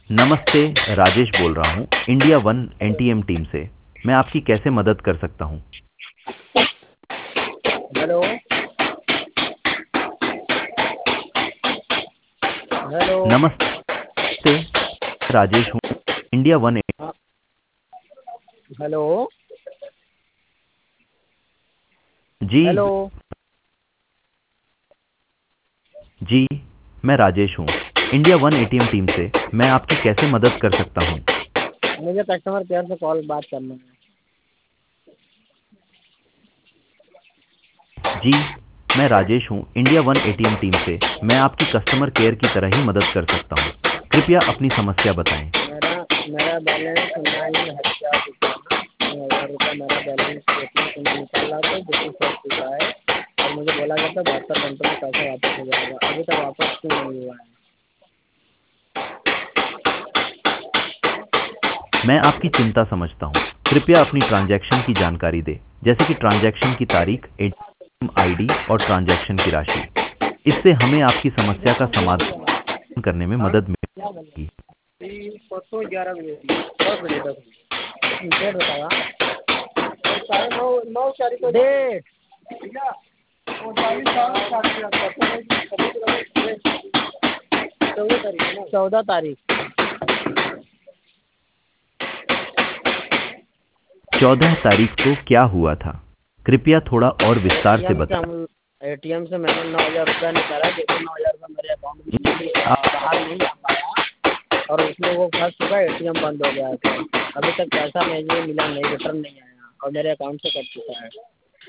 नमस्ते। राजेश बोल रहा हूँ इंडिया वन एनटीएम टीम से। मैं आपकी कैसे मदद कर सकता हूँ? हेलो। हेलो। नमस्ते। राजेश हूँ इंडिया वन। हाँ। हेलो। जी। हेलो। जी। मैं राजेश हूँ इंडिया वन एटीएम टीम से। मैं आपकी कैसे मदद कर सकता हूँ? मुझे कस्टमर केयर से कॉल बात करना है। जी। मैं राजेश हूँ इंडिया वन एटीएम टीम से। मैं आपकी कस्टमर केयर की तरह ही मदद कर सकता हूँ। कृपया अपनी समस्या बताएं। मेरा मेरा बैलेंस 9,000 रुपया मेरा बैलेंस एटीएम से नहीं निकल रहा था, जो कि फंस चुका है। और मुझे बोला गया था 72 घंटों में पैसा वापस हो जाएगा। अभी तक वापस क्यों नहीं हुआ है? मैं आपकी चिंता समझता हूँ। कृपया अपनी ट्रांजैक्शन की जानकारी दें, जैसे कि ट्रांजैक्शन की तारीख, एटीएम आईडी और ट्रांजैक्शन की राशि। इससे हमें आपकी समस्या का समाधान करने में हाँ, मदद क्या बोल मिलेगी। रहे हैं? परसों 11 बजे 10 बजे तक डेट बताया। साढ़े नौ 9 तारीख को डेट भैया 14 तारीख है ना? 14 तारीख। 14 तारीख को क्या हुआ था? कृपया थोड़ा और विस्तार से एटीएम से बताएं। हम एटीएम से मैंने 9,000 रुपया निकाला, जो 9,000 रुपया मेरे अकाउंट में बाहर नहीं आ पाया और उसमें वो फंस चुका। एटीएम बंद हो गया था। अभी तक पैसा मुझे मिला नहीं, रिटर्न नहीं आया और मेरे अकाउंट से कट चुका है।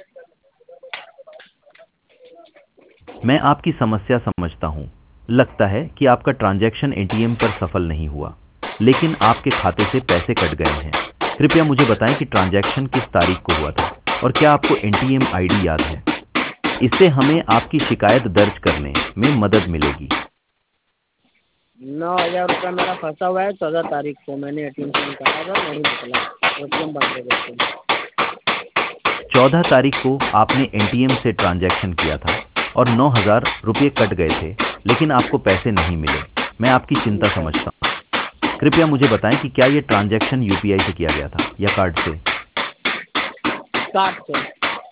मैं आपकी समस्या समझता हूँ। लगता है कि आपका ट्रांजैक्शन एटीएम पर सफल नहीं हुआ, लेकिन आपके खाते से पैसे कट गए हैं। कृपया मुझे बताएं कि ट्रांजैक्शन किस तारीख को हुआ था और क्या आपको एटीएम आईडी याद है? इससे हमें आपकी शिकायत दर्ज करने में मदद मिलेगी। 9,000 रुपया मेरा फंसा हुआ है। 14 तारीख को मैंने एटीएम से निकाला था, नहीं निकला। एटीएम बंद हो गया था। 14 तारीख को आपने एटीएम से ट्रांजैक्शन किया था और 9,000 रुपये कट गए थे, लेकिन आपको पैसे नहीं मिले। मैं आपकी चिंता ठीक है। समझता हूँ। कृपया मुझे बताएं कि क्या ये ट्रांजैक्शन यूपीआई से किया गया था या कार्ड से? कार्ड से।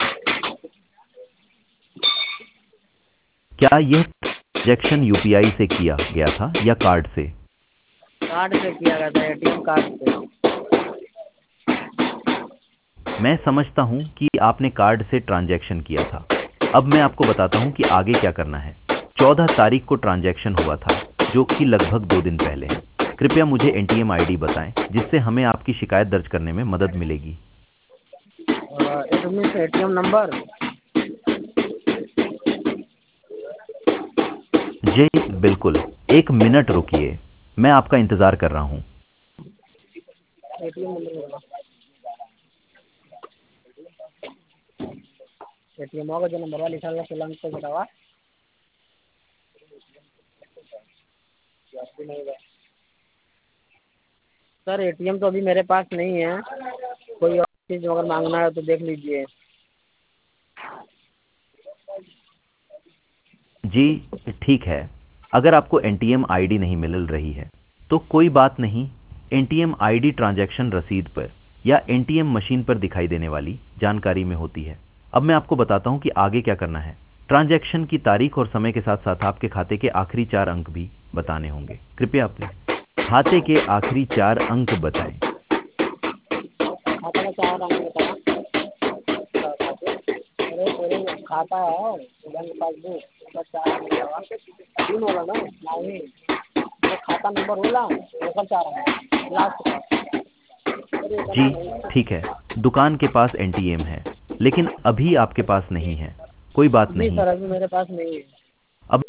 क्या यह ट्रांजैक्शन यूपीआई से किया गया था या कार्ड से? कार्ड से किया गया था, एटीएम कार्ड से। मैं समझता हूं कि आपने कार्ड से ट्रांजैक्शन किया था। अब मैं आपको बताता हूं कि आगे क्या करना है। 14 तारीख को ट्रांजैक्शन हुआ था, जो कि लगभग 2 दिन पहले है। कृपया मुझे एटीएम आईडी बताएं, जिससे हमें आपकी शिकायत दर्ज करने में मदद मिलेगी। It means ATM number. जी बिल्कुल। 1 मिनट रुकिए, मैं आपका इंतज़ार कर रहा हूँ। एटीएम नंबर एटीएम होगा जो नंबर लिखा हुआ 16 अंक को बतावा। सर एटीएम तो अभी मेरे पास नहीं है। कोई और चीज़ अगर मांगना है तो देख लीजिए। जी ठीक है। अगर आपको एटीएम आईडी नहीं मिल रही है तो कोई बात नहीं। एटीएम आईडी ट्रांजैक्शन रसीद पर या एटीएम मशीन पर दिखाई देने वाली जानकारी में होती है। अब मैं आपको बताता हूं कि आगे क्या करना है। ट्रांजैक्शन की तारीख और समय के साथ साथ आपके खाते के आखिरी 4 अंक भी बताने होंगे। कृपया अपने खाते के आखिरी 4 अंक बताएं। खाता का 4 अंक बतावा। मेरे खाता है बैंक पासबुक, उसका 4 अंक बतावा। तीन होगा ना? नहीं, तो खाता नंबर होला ओकर 4 अंक लास्ट का। अरे जी इतना नहीं है। ठीक है। दुकान के पास एटीएम है, लेकिन अभी आपके पास नहीं है। कोई बात जी नहीं। सर, अभी मेरे पास नहीं है। अब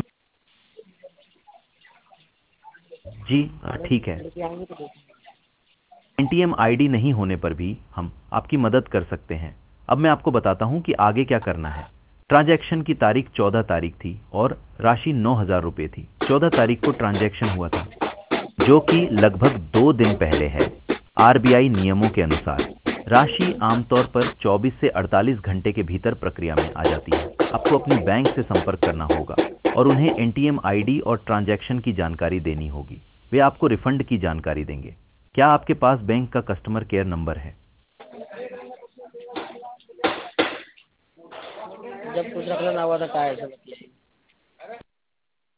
जी ठीक है। लेके आएंगे तो देखेंगे। एटीएम आईडी नहीं होने पर भी हम आपकी मदद कर सकते हैं। अब मैं आपको बताता हूं कि आगे क्या करना है। ट्रांजैक्शन की तारीख 14 तारीख थी और राशि 9,000 रुपये थी। 14 तारीख को ट्रांजैक्शन हुआ था, जो कि लगभग 2 दिन पहले है। आरबीआई नियमों के अनुसार राशि आमतौर पर 24 से 48 घंटे के भीतर प्रक्रिया में आ जाती है। आपको अपनी बैंक से संपर्क करना होगा और उन्हें एटीएम आईडी और ट्रांजैक्शन की जानकारी देनी होगी। वे आपको रिफंड की जानकारी देंगे। क्या आपके पास बैंक का कस्टमर केयर नंबर है? जब कुछ रखना ना हुआ था टायर से मतलब